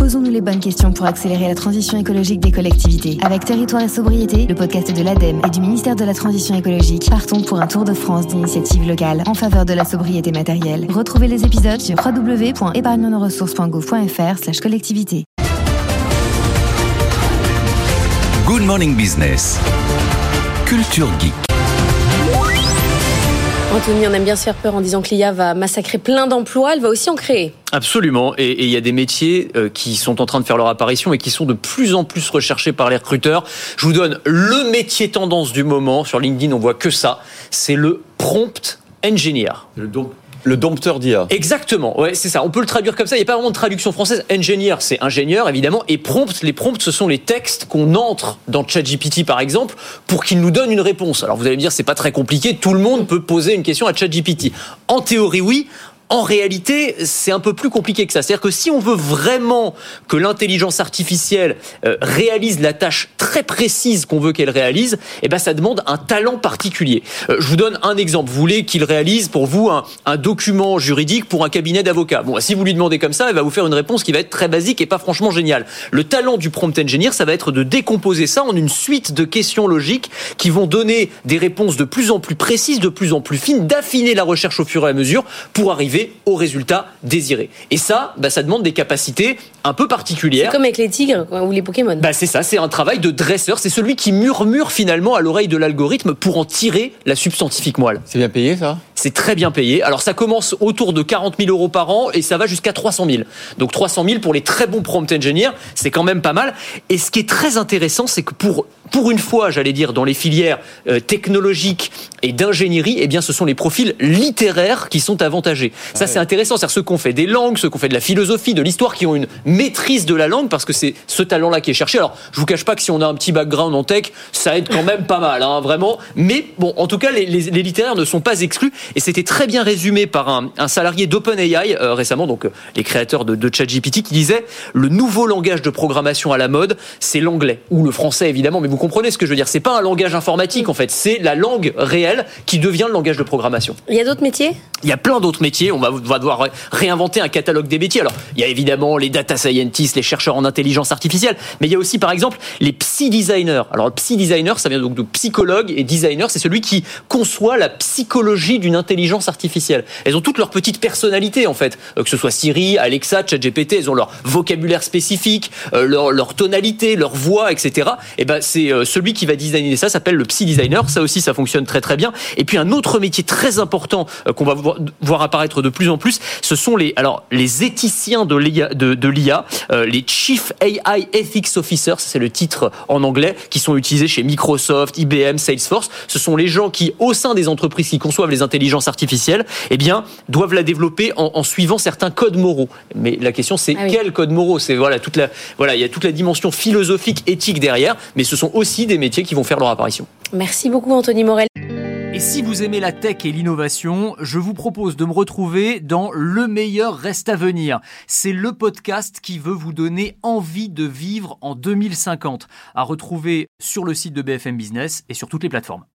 Posons-nous les bonnes questions pour accélérer la transition écologique des collectivités. Avec Territoire et Sobriété, le podcast de l'ADEME et du ministère de la Transition écologique, partons pour un tour de France d'initiatives locales en faveur de la sobriété matérielle. Retrouvez les épisodes sur www.épargnenosressources.gouv.fr/collectivité. Good Morning Business. Culture Geek. Anthony, on aime bien se faire peur en disant que l'IA va massacrer plein d'emplois, elle va aussi en créer. Absolument, et il y a des métiers qui sont en train de faire leur apparition et qui sont de plus en plus recherchés par les recruteurs. Je vous donne le métier tendance du moment, sur LinkedIn on voit que ça, c'est le prompt engineer. Le dompteur d'IA. Exactement, ouais, c'est ça. On peut le traduire comme ça. Il n'y a pas vraiment de traduction française. Engineer, c'est ingénieur, évidemment. Et prompt, les prompts, ce sont les textes qu'on entre dans ChatGPT, par exemple, pour qu'il nous donne une réponse. Alors, vous allez me dire, c'est pas très compliqué. Tout le monde peut poser une question à ChatGPT. En théorie, oui. En réalité, c'est un peu plus compliqué que ça. C'est-à-dire que si on veut vraiment que l'intelligence artificielle réalise la tâche très précise qu'on veut qu'elle réalise, eh ben ça demande un talent particulier. Je vous donne un exemple. Vous voulez qu'il réalise pour vous un document juridique pour un cabinet d'avocats. Bon, si vous lui demandez comme ça, elle va vous faire une réponse qui va être très basique et pas franchement géniale. Le talent du prompt engineer, ça va être de décomposer ça en une suite de questions logiques qui vont donner des réponses de plus en plus précises, de plus en plus fines, d'affiner la recherche au fur et à mesure pour arriver au résultat désiré. Et ça, ça demande des capacités un peu particulières. C'est comme avec les tigres ou les Pokémon. C'est ça, c'est un travail de dresseur. C'est celui qui murmure finalement à l'oreille de l'algorithme pour en tirer la substantifique moelle. C'est bien payé, ça ? C'est très bien payé. Alors ça commence autour de 40 000 euros par an et ça va jusqu'à 300 000. Donc 300 000 pour les très bons prompt engineers, c'est quand même pas mal. Et ce qui est très intéressant, c'est que pour une fois, j'allais dire, dans les filières technologiques et d'ingénierie, eh bien, ce sont les profils littéraires qui sont avantagés. Ça, c'est intéressant. C'est-à-dire ceux qui ont fait des langues, ceux qui ont fait de la philosophie, de l'histoire, qui ont une maîtrise de la langue, parce que c'est ce talent-là qui est cherché. Alors, je vous cache pas que si on a un petit background en tech, ça aide quand même pas mal, vraiment. Mais bon, en tout cas, les littéraires ne sont pas exclus. Et c'était très bien résumé par un salarié d'OpenAI récemment, donc les créateurs de ChatGPT, qui disait le nouveau langage de programmation à la mode, c'est l'anglais ou le français évidemment. Mais vous comprenez ce que je veux dire. C'est pas un langage informatique en fait. C'est la langue réelle qui devient le langage de programmation. Il y a d'autres métiers ? Il y a plein d'autres métiers. On va devoir réinventer un catalogue des métiers. Alors, il y a évidemment les data scientists, les chercheurs en intelligence artificielle, mais il y a aussi, par exemple, les psy-designers. Alors, le psy-designer, ça vient donc de psychologue, et designer, c'est celui qui conçoit la psychologie d'une intelligence artificielle. Elles ont toutes leur petite personnalité, en fait. Que ce soit Siri, Alexa, ChatGPT, elles ont leur vocabulaire spécifique, leur tonalité, leur voix, etc. Et c'est celui qui va designer ça s'appelle le psy-designer. Ça aussi, ça fonctionne très très bien. Et puis, un autre métier très important qu'on va voir apparaître de plus en plus, ce sont les éthiciens de l'IA, les Chief AI Ethics Officers, c'est le titre en anglais, qui sont utilisés chez Microsoft, IBM, Salesforce. Ce sont les gens qui, au sein des entreprises qui conçoivent les intelligences artificielles, doivent la développer en suivant certains codes moraux. Mais la question, c'est quels codes moraux ? C'est il y a toute la dimension philosophique, éthique derrière, mais ce sont aussi des métiers qui vont faire leur apparition. Merci beaucoup, Anthony Morel. Et si vous aimez la tech et l'innovation, je vous propose de me retrouver dans Le meilleur reste à venir. C'est le podcast qui veut vous donner envie de vivre en 2050. À retrouver sur le site de BFM Business et sur toutes les plateformes.